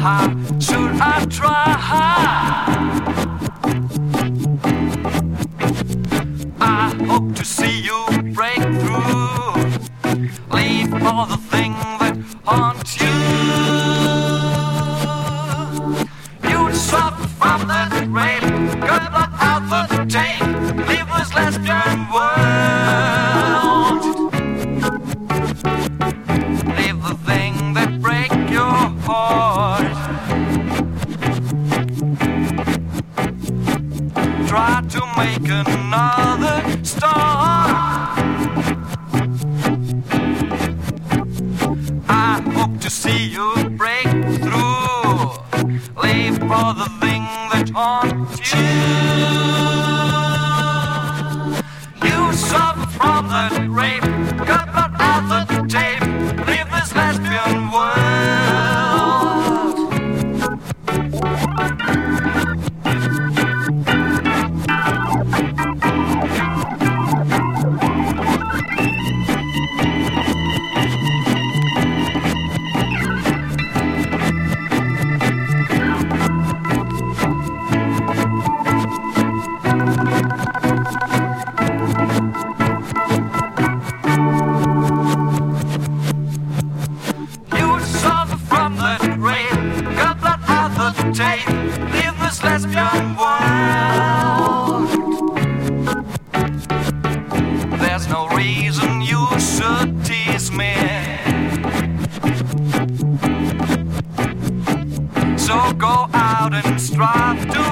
how should I try? I hope to see you break through, leave all the things that haunt you. You suffer from that rape, cut out the tape, leave this lesbian world. Leave the thing that break your heart. Try to make another start. I hope to see you break through, leave all the things that haunt you. You suffer from that rape, cut out the tape, leave this lesbian world. Leave this lesbian world. There's no reason you should tease me, so go out and strive to